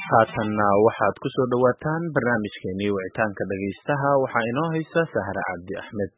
haatanna waxaad ku soo dhawaataan barnaamijkeenii wicitaanka dhagaystaha waxaa inoo haysa Sahra Cabdi Axmed.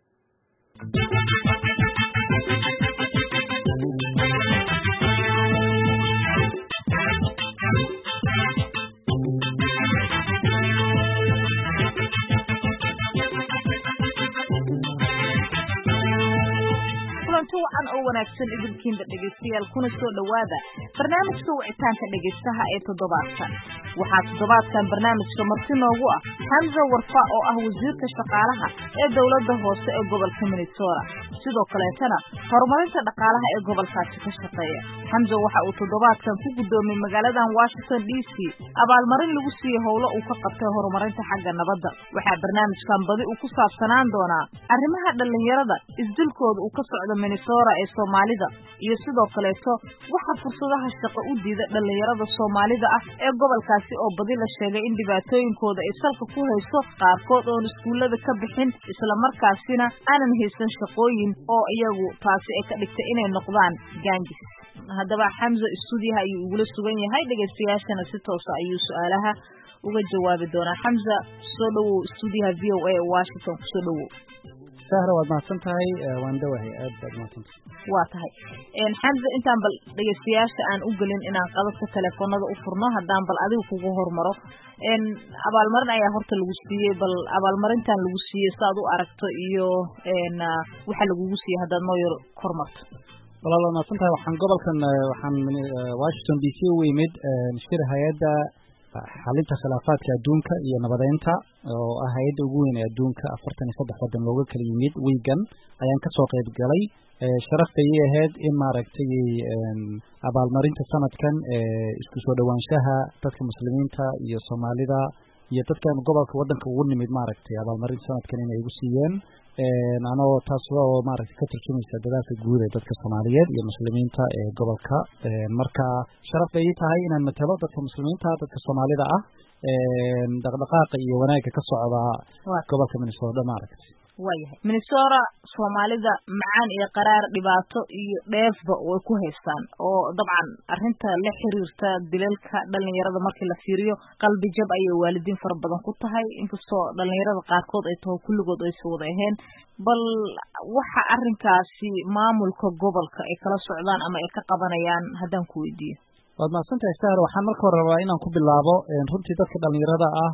kulan oo wanaagsan idinkiinba dhagaystayaal kuna soo dhawaada barnaamijka wicitaanka dhagaystaha ee toddobaadkan. waxaa toddobaadkan barnaamijka marti noogu ah Hamza Warfa oo ah wasiirka shaqaalaha ee dawladda hoose ee gobolka Minnesota, sidoo kaleetana horumarinta dhaqaalaha ee gobolkaasi ka shaqeeya. Hamza waxa uu toddobaadkan ku gudoomiyay magaaladan Washington DC abaalmarin lagu siiyay howlo uu ka qabtay horumarinta xagga nabadda. waxaa barnaamijkan badi uu ku saabsanaan doonaa arrimaha dhalinyarada isdilkooda uu ka socdo Minnesota ee Soomaalida iyo sidoo kaleeto waxa fursadaha shaqo u diida dhalinyarada Soomaalida ah ee gobolkaasi oo badi la sheegay in dhibaatooyinkooda ay salka ku hayso qaarkood oo iskuulada ka bixin isla markaasina aanan haysan shaqooyin oo iyagu taasi ay ka dhigtay inay noqdaan gaangis. haddaba Hamza stuudiyaha ayuu ugu sugan yahay, dhagaystayaashana si toos ah ayuu su'aalaha uga jawaabi doonaa. Hamza, soo dhawow stuudiyaha VOA ee Washington, soo dhawow. Sahra, waad mahadsantahay, waan dhawahay, aad baad mahadsantahay. waa tahay Hamza, intaan bal dhagaystayaasha aan u gelin inaan qadadka telefoonada u furno, haddaan bal adigu kugu hormaro. abaalmarin ayaa horta lagu siiyey, bal abaalmarintan lagu siiyey saad u aragto iyo waxa lagugu siiyey haddaad noo yar kormarto. walaal waad mahadsantahay. waxaan Washington DC u imid shir hay'adda xalinta khilaafaadka adduunka iyo nabadeynta oo ah hay'adda ugu weyn ee adduunka 43 waddan looga kala yimid weegan ayaan ka soo qayb galay. sharaftay ahayd in maaragtay abaalmarinta sanadkan isku soo dhawaanshaha dadka muslimiinta iyo Soomaalida iyo dadka gobolka waddanka ugu nimid maaragtay abaalmarinta sanadkan inay igu siiyeen anoo taas oo maaragtay ka turjumaysa dadaalka guud ee dadka Soomaaliyeed iyo muslimiinta ee gobolka. marka sharaf ay tahay inaan matalo dadka muslimiinta, dadka Soomaalida ah, dhaqdhaqaaqa iyo wanaagga ka socda gobolka Minnesota maaragtay. waayahay Minnesota Soomaalida macaan iyo qaraar, dhibaato iyo dheefba way ku haystaan, oo dabcan arrinta la xiriirta dilalka dhalinyarada markii la fiiriyo qalbi jab ayay waalidiin fara badan ku tahay, inkastoo dhalinyarada qaarkood ay tahay kulligood ay soo wada ahayn. bal waxa arrinkaasi maamulka gobolka ay kala socdaan ama ay ka qabanayaan haddaan ku weydiiyo. waad mahadsantahay Sahra. waxaan marka hore rabaa inaan ku bilaabo runtii dadka dhalinyarada ah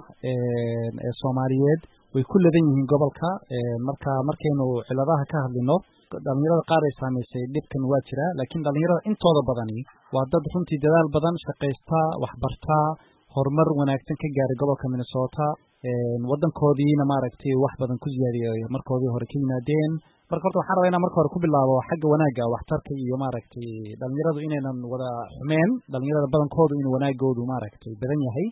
ee Soomaaliyeed way ku ladan yihiin gobolka. markaynu ciladaha ka hadlino, dhalinyarada qaar ay saameysay dhibkan waa jira, laakiin dhalinyarada intooda badani waa dad runtii dadaal badan shaqaysta, waxbarta, horumar wanaagsan ka gaaray gobolka Minnesota, waddankoodiina maaragtay wax badan ku ziyaadiyay markoodii hore ka yimaadeen. marka horta waxaan rabaa inaan marka hore ku bilaabo xagga wanaagga, waxtarka iyo maaragtay dhalinyaradu inaynan wada xumeen, dhalinyarada badankoodu in wanaagoodu maaragtay badan yahay.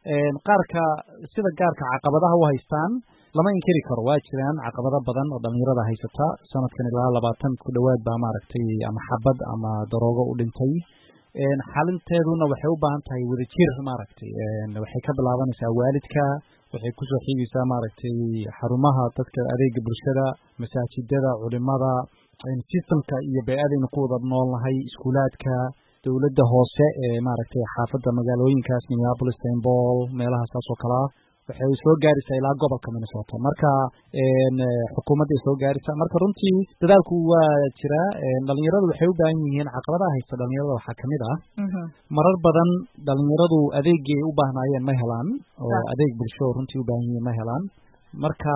qaarka sida gaarka caqabadaha u haystaan lama inkiri karo, waa jiraan caqabado badan oo dhalinyarada haysata. sanadkan ilaa 20 ku dhawaad baa maaragtay ama xabad ama daroogo u dhintay. xalinteeduna waxay u baahan tahay wadajir maaragtay. waxay ka bilaabanaysaa waalidka, waxay ku soo xiigaysaa maaragtay xarumaha dadka adeega bulshada, masaajidada, culimada, systemka iyo bay'adaynu ku wada noolnahay, iskuulaadka, dawladda hoose ee maaragtay xaafadda magaalooyinkaas Minneapolis, St. Paul, meelaha saas oo kale ah waxay soo gaaraysaa ilaa gobolka Minnesota. marka xukuumadda ay soo gaaraysaa. marka runtii dadaalku waa jira. dhalinyaradu waxay u baahan yihiin, caqabadaha haysta dhalinyarada waxaa ka mid ah marar badan dhalinyaradu adeegii ay u baahnaayeen ma helaan, oo adeeg bulsho runtii u baahan yihiin ma helaan. marka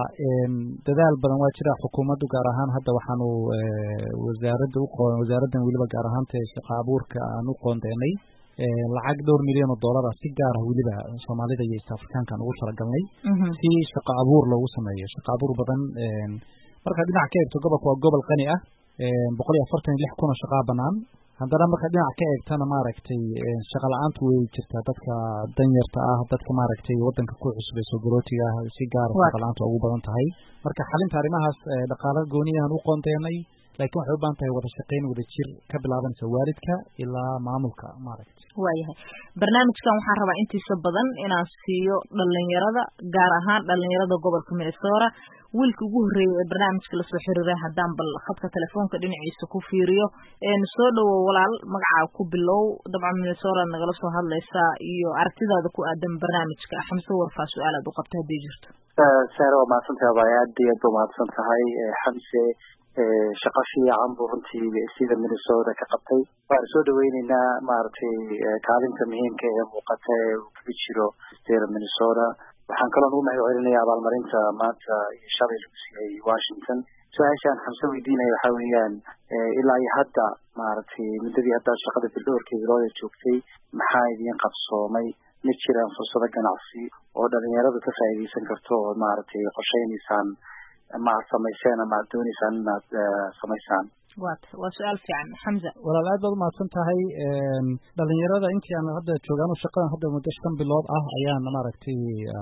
dadaal badan waa jira. xukuumaddu gaar ahaan hadda waxaanu wasaaraddan weliba gaar ahaanta shaqo abuurka aan u qoondeynay lacag $2 milyan si gaar ah weliba Soomaalida iyo East Africaankan ugu talagalnay si shaqo abuur loogu sameeyo. shaqo abuur badan marka dhinac ka eegto gobolka waa gobol qani ah, 146 kun oo shaqo banaan. haddana marka dhinac ka eegtana maaragtay shaqo la'aantu way jirtaa dadka danyarta ah, dadka maaragtay waddanka ku cusub ee soo galootiga ah si gaar ah shaqo la'aantu ugu badan tahay. marka xalinta arrimahaas dhaqaale gooniyahan u qoondeynay laakiin waxay u baahan tahay wada shaqayn wada jir ka bilaabanaysa waalidka ilaa maamulka maaragtay. waayahay barnaamijkan waxaan rabaa intiisa badan inaan siiyo dhalinyarada gaar ahaan dhalinyarada gobolka Minnesota. wiilka ugu horeeyay ee barnaamijka lasoo xiriiray haddaan bal khadka telefoonka dhinaciisa ku fiiriyo soo dhawow walaal magacaa ku bilow dabcan Minnesota nagala soo hadlaysaa iyo aragtidaada ku aadan barnaamijka Xamse Warfaa su-aalaad u qabta haddii jirto. Sara waa mahadsantahay aad iyo aad baa mahadsantahay Xamse shaqo fiican buu runtii sida Minnesota ka qabtay. waan soo dhaweynaynaa maaragtay kaalinta muhiimka ee muuqata ee uu ku jiro sida Minnesota. waxaan kaloo ugu mahadcelinayaa abaalmarinta maanta shalay lagu siiyay Washington. su-aashaan Xamse weydiinaya waxaa weeyaan ilaa iyo hadda maaragtay muddadii hadda shaqada bilowrkeeda loo joogtay maxaa idiin qabsoomay? ma jiraan fursado ganacsi oo dhalinyaradu ka faa'iideysan karto oo maaragtay qorsheynaysaan ama aad samayseen ama aad doonaysaan inaad samaysaan? waa su-aal fiican Xamse. walaal aad baad u mahadsan tahay. dhalinyarada intii aan hadda joogaan shaqadan hadda muddo 5 bilood ah ayaan maaragtay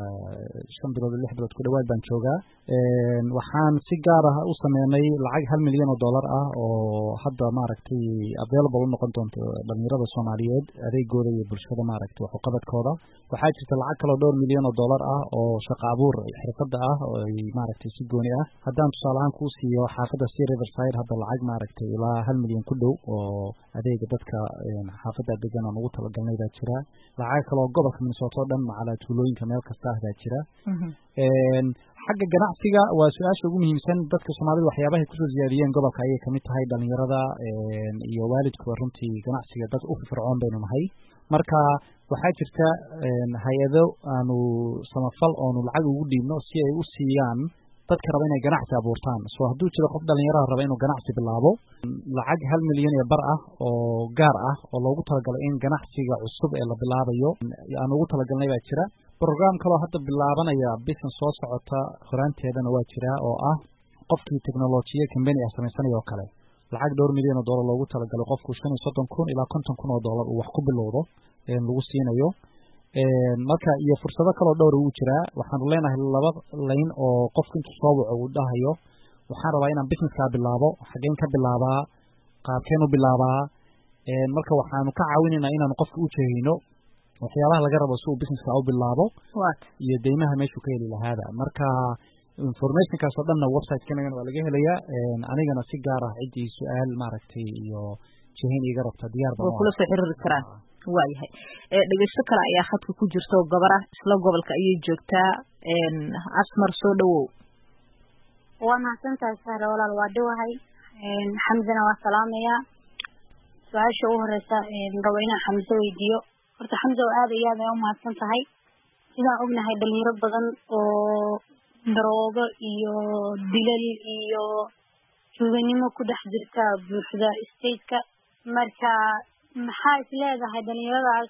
5 bilood 6 bilood ku dhawaad baan joogaa. waxaan si gaar ah u sameynay lacag $1 milyan ah oo hadda maaragtay available u noqon doonto dhalinyarada Soomaaliyeed adeegooda iyo bulshada maaragtay wax u qabadkooda. waxaa jirta lacag kale $2 milyan ah oo shaqo abuur xirfada ah oo maaragtay si gooni ah haddaan tusaale ahaan ku siiyo xaafadda Sea Riverside hadda lacag maaragtay ilaa $1 milyan ku dhow oo adeega dadka xaafadda degan aan ugu talagalnay baa jira. lacag kale oo gobolka Minnesota oo dhan macala tuulooyinka meel kasta ah baa jira. xagga ganacsiga waa su-aasha ugu muhiimsan. dadka Soomaalida waxyaabaha ku soo ziyaadiyeen gobolka ayay kamid tahay dhalinyarada iyo waalidkuba runtii ganacsiga dad u firfircoon baynu nahay. marka waxaa jirta hay-ado aanu samafal oonu lacag ugu dhiibno si ay u siiyaan dadka raba inay ganacsi abuurtaan. soo hadduu jiro qof dhalinyarada raba inuu ganacsi bilaabo lacag $1 milyan oo oo gaar ah oo loogu talagalay in ganacsiga cusub ee la bilaabayo aan ugu talagalnay baa jira. program kaloo hadda bilaabanaya business soo socota horaanteedana waa jira oo ah qofkii teknolojiya company ah samaysanaya oo kale lacag $2 milyan loogu talagalay qofku $35,000 ilaa $50,000 uu wax ku bilowdo lagu siinayo. marka iyo fursado kaloo dhowr ugu jira. waxaanu leenahay 2 line oo qofka intuu soo waco uu dhahayo waxaan rabaa inaan businesska bilaabo xageen ka bilaabaa qaabkeen u bilaabaa. marka waxaanu ka caawinaynaa inaanu qofka u jeehino waxyaabaha laga rabo si uu businesska u bilaabo iyo deymaha meeshuu ka heli lahaada. marka informationkaas oo dhanna website-kanagan waa laga helayaa. anigana si gaar ah ciddii su-aal maaragtay iyo jehin iga rabta diyaar baan kula soo xiriiri karaan. waayahay dhegeysto kale ayaa khadka ku jirta oo gabar ah isla gobolka ayay joogtaa. asmar soo dhawow. waa mahadsantahay Sara walaal waa dhawahay. Xamzana waa salaamaya. su-aasha ugu horeysa rabo inaan Xamse weydiiyo. horta Xamse aad iyo aad u mahadsan tahay. sidaan ognahay dhalinyaro badan oo daroogo iyo dilal iyo tuuganimo ku dhex jirta buuxda stateka. marka maxaa is leedahay dhalinyaradaas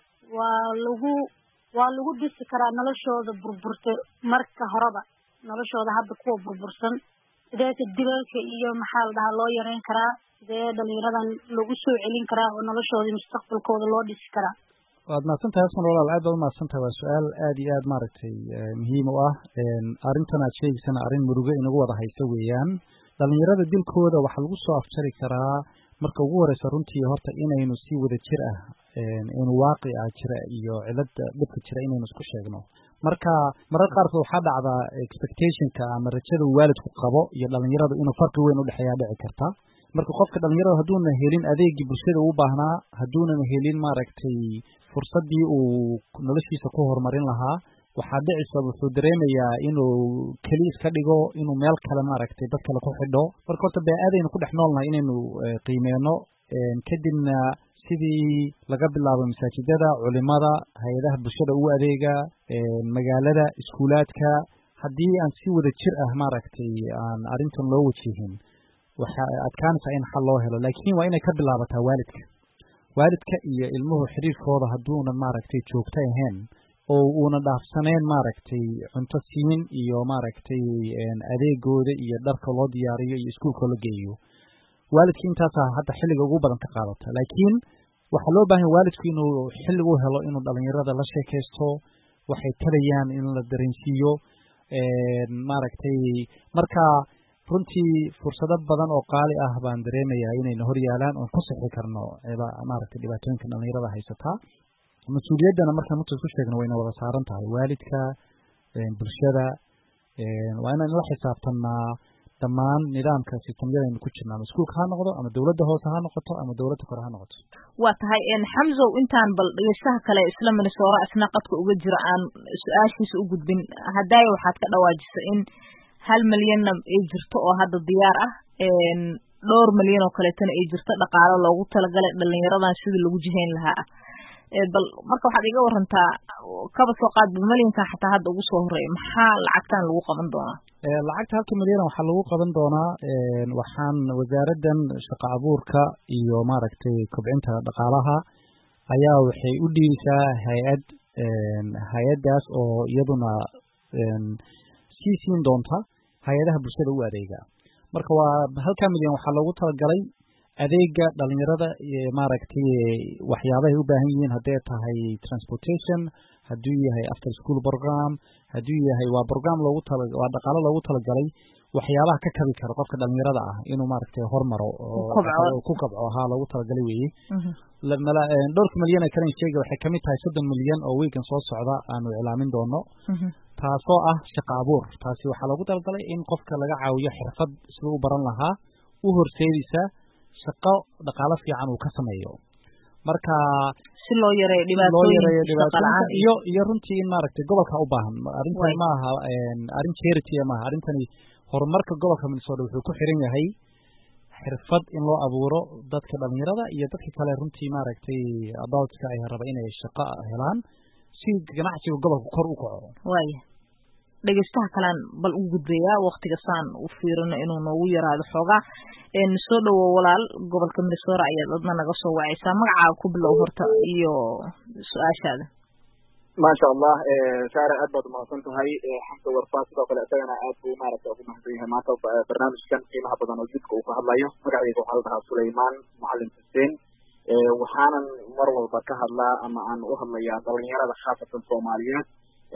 waa lagu dhisi karaa noloshooda burburta marka horeba noloshooda hadda kuwa burbursan sideeta dilalka iyo maxaa la dhahaa loo yareyn karaa? sidee dhalinyaradan lagu soo celin karaa oo noloshooda mustaqbalkooda loo dhisi karaa? waad mahadsantahay asman walaal aad baad u mahadsantahay. waa su-aal aad iyo aad maaragtay muhiim u ah. arrintan aad sheegaysana arrin murugo inagu wada haysa weeyaan. dhalinyarada dilkooda waxaa lagu soo afjari karaa marka ugu horeysa runtii horta inaynu si wada jir ah inuu waaqi ah jira iyo cilada dhibka jira inaynu isku sheegno. marka marar qaarkood waxaa dhacdaa expectationka ama rajada uu waalidku qabo iyo dhalinyarada inuu farqi weyn u dhexeeyaa dhici karta. marka qofka dhalinyarada hadduuna helin adeegii bulshada u baahnaa hadduunan helin maaragtay fursadii uu noloshiisa ku horumarin lahaa waxaa dhicisa wuxuu dareemayaa inuu keli iska dhigo inuu meel kale maaragtay dad kale ku xidho. marka horta baa-aadaynu ku dhex noolnahay inaynu qiimeyno kadibna sidii laga bilaabo masaajidada culimada hay-adaha bulshada ugu adeega magaalada iskuulaadka haddii aan si wada jir ah maaragtay aan arrintan loo wajihin waxa adkaanaysaa in xal loo helo. laakiin waa inay ka bilaabataa waalidka iyo ilmuhu xiriirkooda hadduunan maaragtay joogto ahayn oo uuna dhaafsaneen maaragtay cunto siin iyo maaragtay adeegooda iyo dharka loo diyaariyo iyo iskuulka la geeyo. waalidka intaasaa hadda xilliga ugu badan ka qaadata. laakiin waxaa loo baahan waalidku inuu xilli u helo inuu dhalinyarada la sheekaysto waxay talayaan in la dareensiiyo maaragtay. marka runtii fursado badan oo qaali ah baan dareemayaa inayna hor yaalaan oon ku sixi karno maaragtay dhibaatooyinka dhalinyarada haysataa mas-uuliyaddana markaan runta isku sheegno wayna wada saaran tahay waalidka bulshada waa inaan la xisaabtanaa dhammaan nidaamka sistamyadaynu ku jirna ama iskuulka ha noqdo ama dawladda hoose ha noqoto ama dawladda kore ha noqoto waa tahay xamsow intaan bal dhegeystaha kale isla Minnesota isna qadka uga jira aan su-aashiisa u gudbin haddaay waxaad ka dhawaajisa in 1 milyan ay jirto oo hadda diyaar ah dhowr milyan oo kaleetana ay jirto dhaqaale loogu talagalay dhalinyaradan sidii lagu jihayn lahaa bal marka waxaad iga warantaa kaba soo qaad milyanka xataa hadda ugu soo horeeya maxaa lacagtan lagu qaban doonaa lacagta 1 milyan waxaa lagu qaban doonaa waxaan wasaaraddan shaqo abuurka iyo maaragtay kobcinta dhaqaalaha ayaa waxay u dhiibisaa hay-addaas oo iyaduna sii siin doonta hay-adaha bulshada u adeega marka waa 1 milyan waxaa loogu talagalay adeega dhalinyarada maaragtay waxyaabahay u baahan yihiin hadday tahay transportation hadduu yahay after school program hadduu yahay waa program waa dhaqaalo loogu talagalay waxyaabaha ka kabi kara qofka dhalinyarada ah inuu maaragtay hormaro ku kabco ahaa loogu talagalay weeye dhowrka milyan ee kalen sheega waxay kamid tahay 30 milyan oo weegan soo socda aanu iclaamin doono taasoo ah shaqo abuur taasi waxaa loogu talagalay in qofka laga caawiyo xirfad siduu u baran lahaa u horseedisa shaqo dhaqaale fiican uu ka sameeyo marka si loo yareeyo dhibaatooyinka iyo runtii in maaragtay gobolka u baahan arrintan ma aha arrin charity ma aha arrintani horumarka gobolka Minnesota wuxuu ku xiran yahay xirfad in loo abuuro dadka dhalinyarada iyo dadka kale runtii maaragtay adultska ay raba inay shaqo helaan si ganacsiga gobolka kor u kaco waaya dhegeystaha kalaan bal u gudbayaa waqtiga saan u fiirino inuu noogu yaraado xoogaa soo dhawo walaal gobolka Minnesota ayaad adna naga soo wacaysaa magacaaga ku bilow horta iyo su-aashaada maasha allah saara aad baad umahadsan tahay xamsa warfaa sidoo kale isagana aad buu maaragtay ugu mahadsan yahay maanta barnaamijkan qiimaha badan oo jidka uu ka hadlayo magacayga waxaa la dhahaa Suleymaan Macalin Xuseen waxaanan mar walba ka hadlaa ama aan u hadlayaa dhalinyarada khaasatan Soomaaliyeed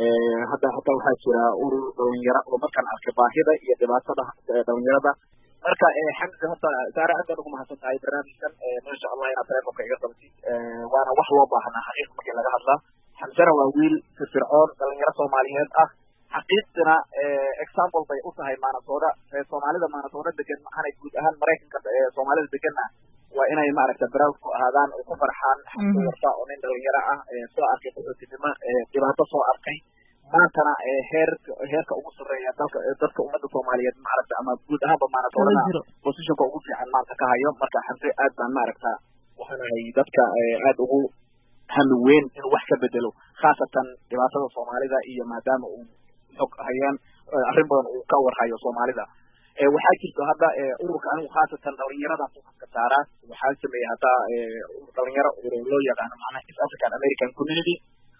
hadda waxaa jira urur dhalinyaro oo markaan arkay baahida iyo dhibaatada dhalinyarada marka xamsa horta saara aad baad ugu mahadsan tahay barnaamijkan maasha allah inaad telefonka iga qabtid waana wax loo baahnaa xaqiiq markii laga hadlaa xamsana waa wiil firfircoon dhalinyaro Soomaaliyeed ah xaqiiqdina example bay u tahay Minnesota Soomaalida Minnesota degan maxay guud ahaan Mareykanka Soomaalida deganna waa inay maaragtay proud ku ahaadaan oo ku farxaan xamsa warfaa oo nin dhalinyaro ah soo arkay qaxootinimo dhibaato soo arkay maantana heerka ugu sarreeya dadka ummadda Soomaaliyeed maaragtay ama guud ahaanba Minnesota positionka ugu fiican maanta ka hayo marka xamse aad baan maaragta waxaanahay dadka aad ugu hami weyn inuu wax ka bedelo khaasatan dhibaatada Soomaalida iyo maadaama uu xog hayaan arrin badan uu ka warhayo Soomaalida waxaa jirto hadda ururka anigu khaasatan dhalinyarada ka saaraa waxaa sameeyay hadda dhalinyaro loo yaqaano macnaha East African American Community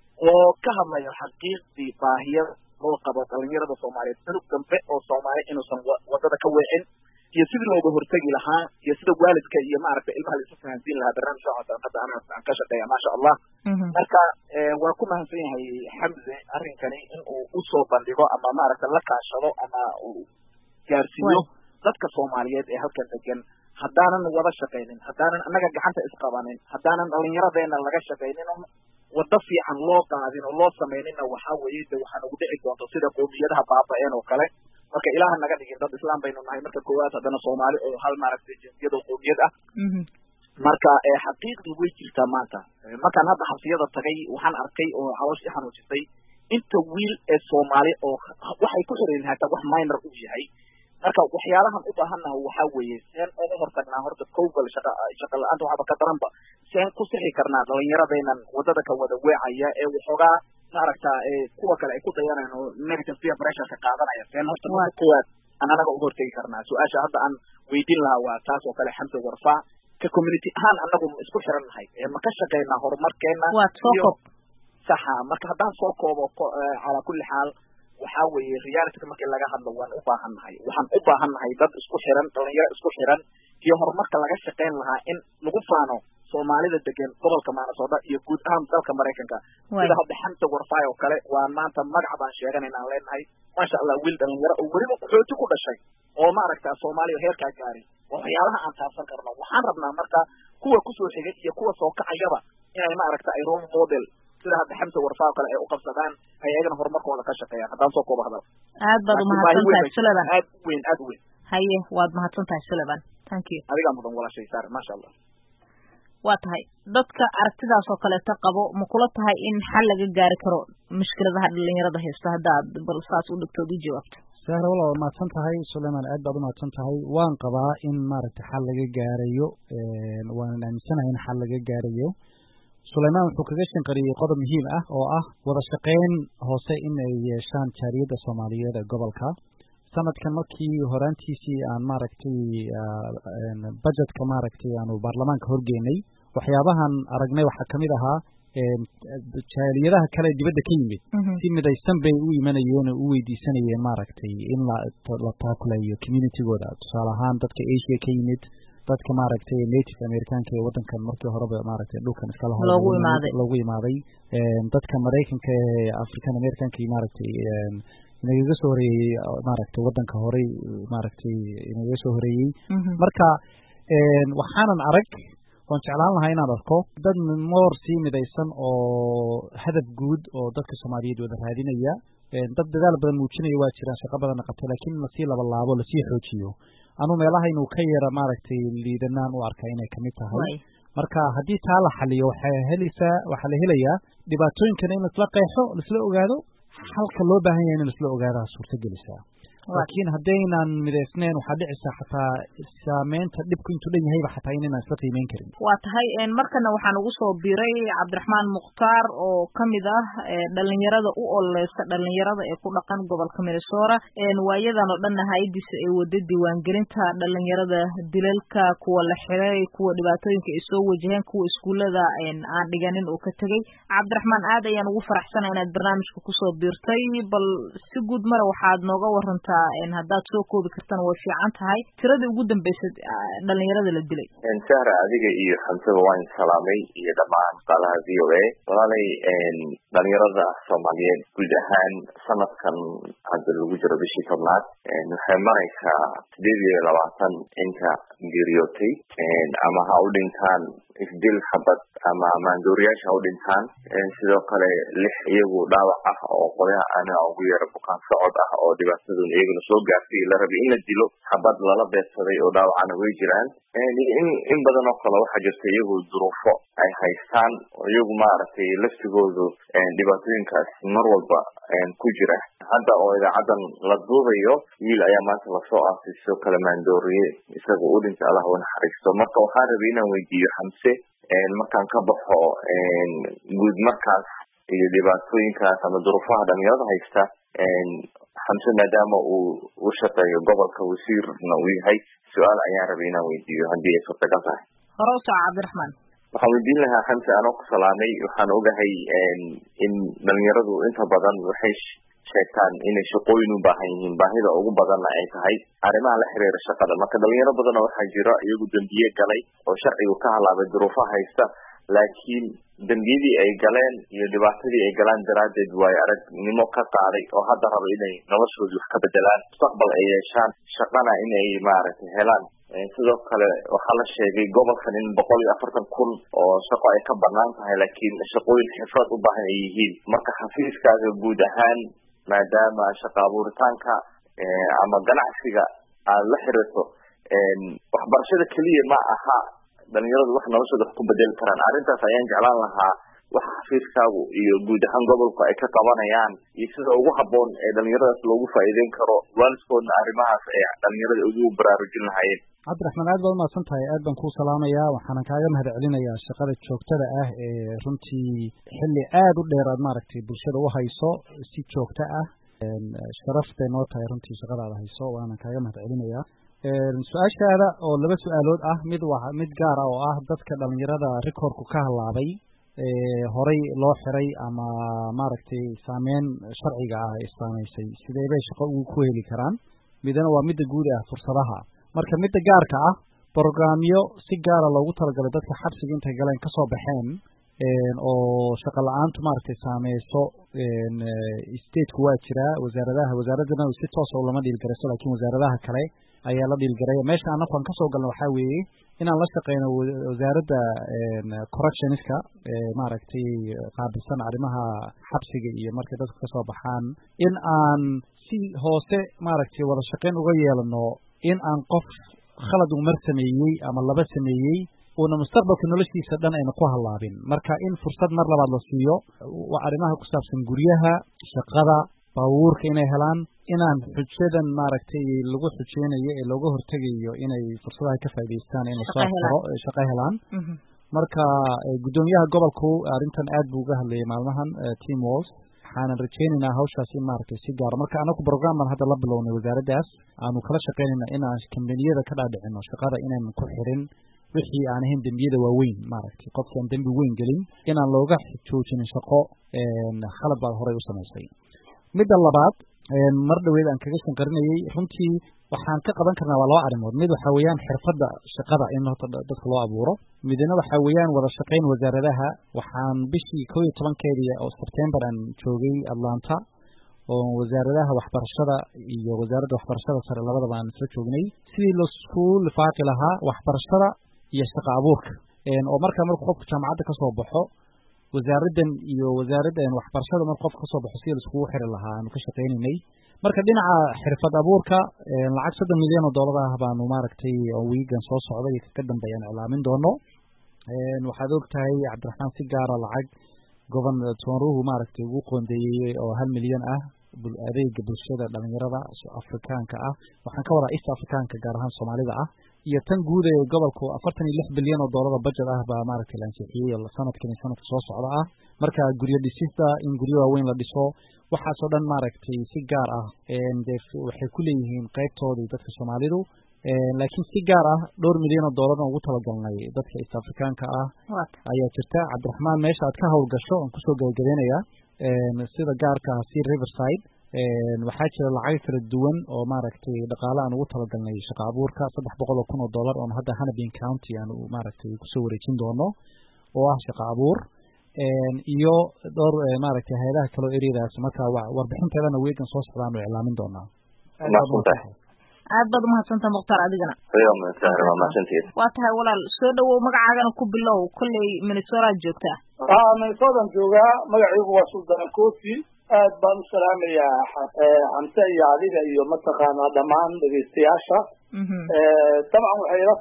oo ka hadlayo xaqiiqdii baahiyada loo qabo dhalinyarada Soomaaliyeed inuu dambe oo Soomaali inuusan wadada ka weecin iyo sidii looga hortagi lahaa iyo sida waalidka iyo maaragtay ilmaha la isu fahansiin lahaa barnaamijka hadda aan ka shaqeeya maasha allah marka waa ku mahadsan yahay xamse arrinkani in uu usoo bandhigo ama maaragtay la kaashado ama uu gaarsiiyo dadka Soomaaliyeed ee halkan degan haddaanan wada shaqaynin haddaanan annaga gacanta isqabanin haddaanan dhalinyaradeena laga shaqaynin wada fiican loo qaadin oo loo sameynina waxaa weeye de waxaa nagu dhici doonto sida qowmiyadaha baaba'een oo kale marka ilaaha naga dhigin dad islaam baynu nahay marka koowaad haddana Soomaali oo hal maaragtay jinsiyad oo qowmiyad ah marka xaqiiqdii way jirtaa maanta markaan hadda xabsiyada tagay waxaan arkay oo hawshii xanuujisay inta wiil ee Soomaali oo waxay ku xiran hataa wax minor u yahay marka waxyaalahan u baahannahay waxaa weeye seen uga hortagnaa horta kowgal shaqa la-aanta waxba ka daranba seen ku sixi karnaa dhalinyaradeenan wadada ka wada weecaya ee waxoogaa maaragtaa kuwa kale ay ku dayanayaan oo negative peer pressure ka qaadanaya seen horta marka koowaad aan anaga uga hortegi karnaa su-aasha hadda aan weydiin lahaa waa taas oo kale xamse warfaa ka community ahaan anagu isku xiran nahay ma ka shaqeynaa horumarkeena saxa marka haddaan soo koobo calaa kulli xaal waxaa weeye reality markii laga hadlo waan u baahannahay waxaan u baahannahay dad isku xiran dhalinyaro isku xiran iyo horumarka laga shaqeyn lahaa in lagu faano soomaalida degan gobolka Minnesota iyo guud ahaan dalka Mareykanka sida hadda Xamse Warfaa oo kale waa maanta magac baan sheeganayna aan leenahay masha Allah wiil dhalinyaro oo weliba qaxooti ku dhashay oo maaragta Soomaaliya heerka gaaray waxyaalaha aan taabsan karno waxaan rabnaa marka kuwa ku soo xigay iyo kuwa soo kacayaba inay maaragta ay role model sida hadda Xamse Warfaa kale ay u qabsadaan ay ayagana horumarkooda ka shaqeeyaan haddaan soo koobo hadal aad baad u mahadsantahay Sulaiman aad weyn haye waad mahadsantahay Sulaiman thank you adiga mudan walaashay saar masha Allah waa tahay dadka aragtidaas oo kale qabo ma kula tahay in xal laga gaari karo mushkiladaha dhalinyarada haysta haddaad bal saas u dhigtood u jawaabto sahra walaal mahadsan tahay Sulaiman aad baad u mahadsan tahay waan qabaa in maaragtay xal laga gaarayo waan aaminsanahay in xal laga gaarayo Sulaiman wuxuu kaga shanqariyay qodob muhiim ah oo ah wada shaqeyn hoose in ay yeeshaan jaariyada Soomaaliyeed ee gobolka sanadkan markii horaantiisii aan maaragtay budgetka maaragtay aanu baarlamaanka horgeynay waxyaabahan aragnay waxaa kamid ahaa jaaliyadaha kale dibadda ka yimid si midaysan bay u imanayeen oo u weydiisanayeen maaragtay in la taakulayo communitygooda tusaale ahaan dadka Asia ka yimid dadka maaragtay native Americanka ee wadankan markii horeba maaragtay dhulkan iska lahaa loogu imaaday dadka Mareykanka ee African Americanka maaragtay inaga soo horeeyay maaragtay wadanka hore maaragtay inaga soo horeeyay marka waxaanan arag waan jeclaan lahaa inaan arko dad moor sii midaysan oo hadaf guud oo dadka Soomaaliyeed wada raadinaya dad dadaal badan muujinaya waa jiraan shaqo badan qabtay laakiin la sii laabo la sii xoojiyo anu meelaha inuu ka yara maaragtay liidanaan u arkay inay kamid tahay marka haddii taa la xaliyo waxaa la helayaa dhibaatooyinkan in isla qeexo isla ogaado halka loo baahan yahay in isla ogaado suurtagelisa laakiin haddaynan midaysnayn waxaa dhicisa xataa saameynta dhibku intuu dhan yahayba xataa inaynan isla qiimeyn karin waa tahay markana waxaan ugu soo biray Cabdiraxmaan Mukhtaar oo kamid ah dhalinyarada u ololeysa dhalinyarada ee ku dhaqan gobolka Minnesota waayadan oo dhan hay'adiisa ay wada diiwaangelinta dhalinyarada dilalka kuwa la xiray kuwa dhibaatooyinka ay soo wajaheen kuwa iskuulada aan dhiganin oo ka tagay Cabdiraxmaan aad ayaan ugu faraxsanahay inaad barnaamijka ku soo biirtay bal si guud mar waxaad nooga warantaa haddaad soo koobi kartaan way fiican tahay tiradii ugu dambeysay dhalinyarada la dilay sahra adiga iyo Xamsaba waan salaamay iyo dhammaan qalaha VOA walaalay dhalinyarada Soomaaliyeed guud ahaan sanadkan hadda lagu jiro bishii tobnaad waxay maraysaa 28 inta geeriyootay ama ha u dhintaan isdil xabad ama maandooriyaasha u dhintaan sidoo kale 6 iyagu dhaawac ah oo qodaha ana ugu yara bukaan socod ah oo dhibaatadooda iyaguna soo gaartay la rabay in la dilo xabad lala beedsaday oo dhaawacana way jiraan in badan oo kale waxaa jirta iyagu duruufo ay haystaan iyagu maaragtay laftigoodu dhibaatooyinkaas mar walba ku jira hadda oo idaacadan la duubayo wiil ayaa maanta lasoo aasay sidoo kale maandooriye isaga u dhintay Allah u naxariisto marka waxaan rabay inaan weydiiyo Xamse markaan ka baxo guud markaas iyo dhibaatooyinkaas ama duruufaha dhalinyarada haysta Xamse maadaama uu u shaqeeyo gobolka wasiirna uu yahay su'aal ayaan rabay inaan weydiiyo haddii ay suurtagal tahay hore u soo Cabdiraxmaan waxaan weydiin lahaa Xamse anoo ku salaamay waxaan ogahay in dhalinyaradu inta badan waxay sheegtaan inay shaqooyin u baahan yihiin baahida ugu badanna ay tahay arrimaha la xiriira shaqada marka dhalinyaro badan waxaa jira iyagu dambiye galay oo sharcigu ka halaabay duruufaha haysta laakiin dambiyadii ay galeen iyo dhibaatadii ay galaan daraadeed way aragnimo ka qaaday oo hadda rabo inay noloshooda wax ka bedelaan mustaqbal ay yeeshaan shaqana inay maaragtay helaan sidoo kale waxaa la sheegay gobolkan in 140,000 oo shaqo ay ka banaan tahay laakiin shaqooyin xirfad u baahan ay yihiin marka xafiiskaaga guud ahaan maadaama shaqo abuuritaanka ama ganacsiga aad la xiriirto waxbarashada kaliya ma aha dhalinyaradu wax noloshooda ku bedeli karaan arrintaas ayaan jeclaan lahaa waxa xafiiskaagu iyo guud ahaan gobolku ay ka qabanayaan iyo sida ugu habboon ee dhalinyaradaas loogu faa'iideyn karo waalidkoodna arrimahaas ay dhalinyarada ugu baraarujin lahaayeen Cabdiraxmaan aad baad u mahadsan tahay aad baan kuu salaamayaa waxaan kaaga mahadcelinayaa shaqada joogtada ah ee runtii xilli aad u dheer aad maaragtay bulshada u hayso si joogto ah sharaf bay noo tahay runtii shaqadaada hayso waana kaaga mahadcelinayaa su-aashaada oo 2 su'aalood ah mid gaar ah oo ah dadka dhalinyarada rikoorku ka halaabay horay loo xiray ama maaragtay saameyn sharciga ah ay saameysay sidee bay shaqo ugu ku heli karaan midna waa midda guud ah fursadaha marka midda gaarka ah programyo si gaara loogu talagalay dadka xabsiga intay galeen kasoo baxeen oo shaqo la-aantu maaragtay saameyso stateku waa jiraa wasaaradana si toosa lama dhiilgarayso laakiin wasaaradaha kale ayaa la dhiilgaraya meesha anaku aan kasoo galna waxaa weeye inaan la shaqeyno wasaaradda correctionska maaragtay qaabilsan arrimaha xabsiga iyo markay dadku kasoo baxaan in aan si hoose maaragtay wada shaqeyn uga yeelano in aan qof khalad uu mar sameeyey ama laba sameeyey uuna mustaqbalka noloshiisa dhan ayna ku hallaabin marka in fursad mar labaad la siiyo arrimaha ku saabsan guryaha shaqada baabuurka inay helaan inaan xujadan maaragtay lagu xujeynayo ee looga hortegayo inay fursadaha ka faa'iidaystaan in lasoo xiro shaqo helaan marka guddoomiyaha gobolku arrintan aad buu uga hadlayay maalmahan Tim Walz waxaanan rajeynaynaa hawshaas in maaragtay si gaaro marka anagu programan hadda la bilownay wasaaraddaas aanu kala shaqeynayna inaan kambaniyada ka dhaadhicino shaqada inaan ku xirin wixii aan ahayn dembiyada waaweyn maaragtay qofki aan dembi weyn gelin inaan looga joojinin shaqo khalad baad horey u samaysay midda labaad mar dhaweed aan kaga shanqarinayay runtii waxaan ka qaban karnaa waa laba arrimood mid waxaa weeyaan xirfadda shaqada in horta dadka loo abuuro midna waxaa weeyaan wada shaqayn wasaaradaha waxaan bishii 11keedii oo September aan joogay Atlanta oo wasaaradaha waxbarashada iyo wasaaradda waxbarashada sare labadaba aan isla joognay sidii loo isku lifaaqi lahaa waxbarashada iyo shaqo abuurka oo marka qofku jaamacadda ka soo baxo wasaaraddan iyo wasaaraddan waxbarashada marka qofku ka soo baxo sidii isku xiri lahaa aanu ka shaqeynay marka dhinaca xirfad abuurka lacag $3 milyan ah baanu maaragtay oo weegan soo socday ka dambeeyaan ilaamin doono waxaad ogtahay Cabdiraxmaan si gaar ah lacag gobolka maaragtay ugu qoondeeyay oo $1 milyan ah adeega bulshada dhalinyarada Afrikaanka ah waxaan ka wadaa East Afrikaanka gaar ahaan Soomaalida ah iyo tan guud ee gobolku $46 bilyan budget ah baa maaragtay la ansixiyay sanadkan soo socda ah marka guryo dhisida in guryo waaweyn la dhiso waxa soo dhan maaragtay si gaar ah waxay ku leeyihiin qaybtoodii dadka Soomaalidu laakiin si gaar ah $2 milyan oo ugu talagalnay dadka East Afrikaanka ah ayaa jirta Cabdiraxmaan meesha aad ka hawlgasho aan ku soo gabagabeynaya sida gaarka ah si Riverside waxaa jira lacag kala duwan oo maaragtay dhaqaale aan ugu talagalnay shaqo abuurka $700,000 oo hadda Hennepin County aan maaragtay ku soo wareejin doono oo ah shaqo abuur iyo dhowr maaragtay hay'adaha kale area-daas marka warbixinteedana weegan soo socdaan oo ilaamin doonaa aad baad umahadsantahay Mukhtaar adigana waa tahay walaal soo dhawow magacaagana ku bilow kolley Minnesota joogtaa Minnesota joogaa magacaygu waa Sultan Kofi aad baan u salaamayaa Xamse iyo adiga iyo mataqaanaa dhammaan dhageystayaasha dabcan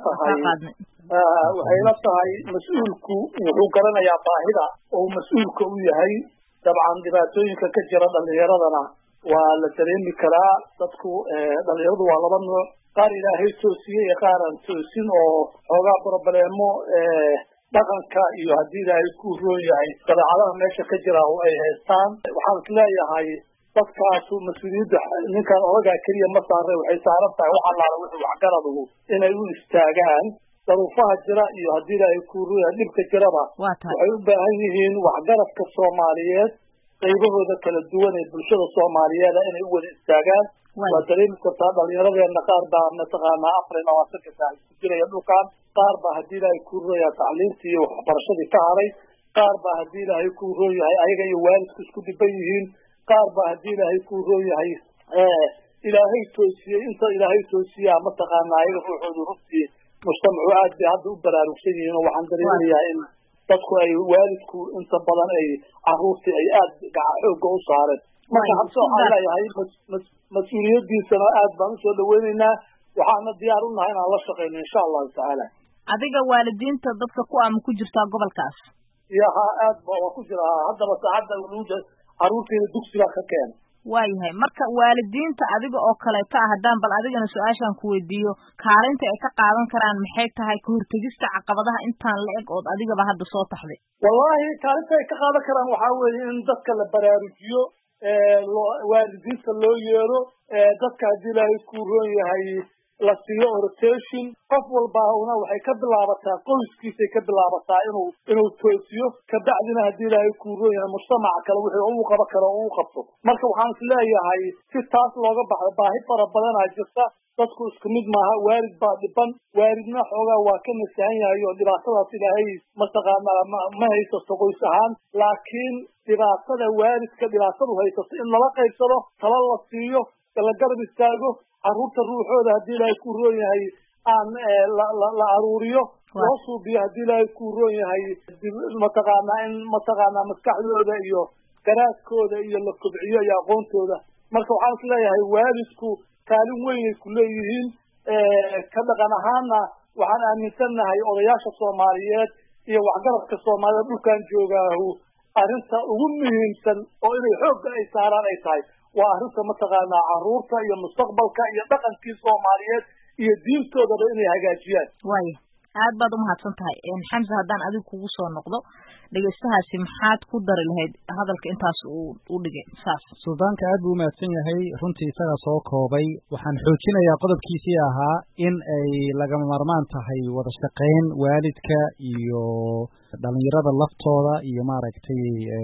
waxay la tahay mas'uulku wuxuu garanayaa baahida oo mas'uulka u yahay dabcan dhibaatooyinka ka jira dhalinyaradana waa la dareemi karaa dadku dhalinyaradu waa laba nooc qaar ilaahay toosiyey iyo qaar aan toosin oo xoogaa problemo dhaqanka iyo haddii ilaahay ku roon yahay dabeecadaha meesha ka jira oo ay haystaan waxaan isleeyahay dadkaasu mas-uuliyadda ninkan odagaa keliya ma saare waxay saaran tahay wax allaala wixii waxgaraduhu inay u istaagaan daruufaha jira iyo haddii ilaahay ku roon yahay dhibka jiraba waxay u baahan yihiin waxgaradka Soomaaliyeed qaybahooda kala duwan ee bulshada Soomaaliyeed inay u wada istaagaan waa dareemi kartaa dhalinyaradeenna qaar baa mataqaanaa 24 saac ku jiraya dhulkaan qaar baa haddii ilaahay ku roon yahay tacliintii iyo waxbarashadii ka haray qaar baa haddii ilaahay ku roon yahay ayaga iyo waalidku isku dhiban yihiin qaar baa haddii ilaahay ku roon yahay ilaahay toosiyey inta ilaahay toosiyaa mataqaanaa ayaga ruuxoodu runtii mujtamacu aad bay hadda u baraarugsan yihiin oo waxaan dareemayaa in dadku ay waalidku inta badan ay caruurtii ay aad xoogga u saareen marka habse waxaan leeyahay mas-uuliyadiisana aad baan usoo dhaweynaynaa waxaana diyaar u nahay inaan la shaqeyno insha allahu tacaala adiga waalidiinta dadka ku ama ku jirtaa gobolkaas yaha aad waa ku jira haddaba saacadda caruurtiina dugsiga ka keena waayahay marka waalidiinta adiga oo kaleeto ah haddaan bal adigana su-aashaan ku weydiiyo kaalinta ay ka qaadan karaan maxay tahay ka hortegista caqabadaha intaan la eg ood adigaba hadda soo taxday wallahi kaalinta ay ka qaadan karaan waxaa weeye in dadka la baraarujiyo waalidiinta loo yeero dadka haddii ilaahay ku roon yahay la siiyo orientation qof walbaana waxay ka bilaabataa qoyskiisay ka bilaabataa inuu toosiyo kabacdina haddii ilaahay ku roon yahay mujtamaca kale wixii uu qaban karo uu qabto marka waxaan is leeyahay si taas looga baxdo baahi fara badanaa jirta dadku isku mid maaha waalid baa dhiban waalidna xoogaa waa ka nasahan yahay oo dhibaatadaas ilaahay mataqaanaa ma haysato qoys ahaan laakiin dhibaatada waalidka dhibaatadu haysato in lala qaybsado tala la siiyo la garab istaago carruurta ruuxooda haddii ilaahay ku roon yahay aan la aruuriyo loo suubiyo haddii ilaahay ku roon yahay mataqaanaa in mataqaanaa maskaxdooda iyo garaadkooda iyo la kobciyo iyo aqoontooda marka waxaan is leeyahay waalidku kaalin weynay ku leeyihiin ka dhaqan ahaana waxaan aaminsannahay odayaasha soomaaliyeed iyo waxgaradka soomaaliyeed dhulkan joogaahu arrinta ugu muhiimsan oo inay xoogga ay saaraan ay tahay waa arrinta mataqaanaa carruurta iyo mustaqbalka iyo dhaqankii soomaaliyeed iyo diintoodaba inay hagaajiyaan waaya aad baad umahadsan tahay xamse haddaan adiga kugu soo noqdo dhegeystahaasi maxaad ku dari lahayd hadalka intaas u dhigay saas suldaanka aad buu umahadsan yahay runtii isagaa soo koobay waxaan xoojinayaa qodobkiisii ahaa in ay lagama maarmaan tahay wada shaqayn waalidka iyo dhalinyarada laftooda iyo maaragtay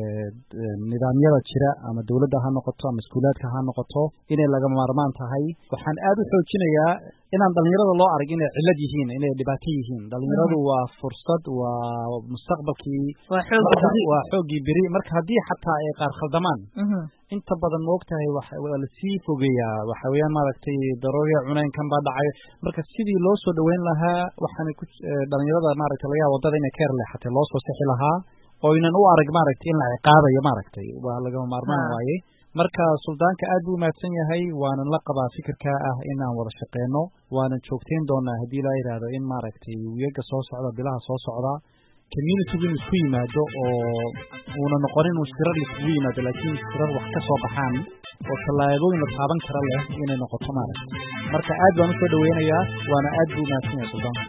nidaamyada jira ama dawladda ha noqoto ama iskuulaadka ha noqoto inay lagama maarmaan tahay waxaan aad u xoojinayaa inaan dhalinyarada loo arag inay cillad yihiin inay dhibaato yihiin dhalinyaradu waa fursad waa mustaqbalkii waa xooggii beri marka haddii xataa ay qaar khaldamaan inta badan maogtahay waa lasii fogeeyaa waxa weeyaan maaragtay darooriya cunaynkan baa dhacay marka sidii loo soo dhaweyn lahaa waxaana dhalinyarada maaragtay laga yaaba waddada inay ka yar leexatay loo soo sixi lahaa oo inan u arag maaragtay in la ciqaabayo maaragtay waa lagama maarmaan waaye marka suldaanka aad buu umahadsan yahay waanan la qabaa fikirkaa ah inaan wada shaqeyno waanan joogteyn doonaa haddii la yidhaahdo in maaragtay wiyaga soo socda bilaha soo socda communitygu in isku yimaado oo uuna noqonin uu shirar iskugu yimaado laakiin shirar wax ka soo baxaan oo tallaabooyin la taaban kara leh inay noqoto maaragtay marka aad baan usoo dhaweynayaa waana aad buu umahadsan yahay suldaanka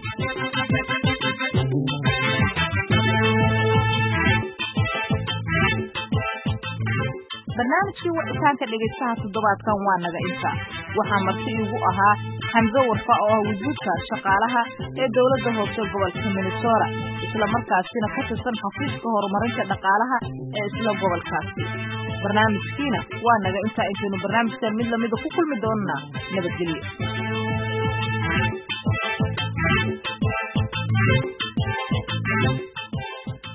barnaamijkii wicitaanka dhegeystaha toddobaadkan waa naga inta waxaa marti igu ahaa xamse warfa oo ah wasiirka shaqaalaha ee dowladda hoose gobolka Minnesota isla markaasina ka tirsan xafiiska horumarinta dhaqaalaha ee isla gobolkaasi barnaamijkiina waa naga inta intaynu barnaamijkan mid lamida ku kulmi doonaa nabadgelyo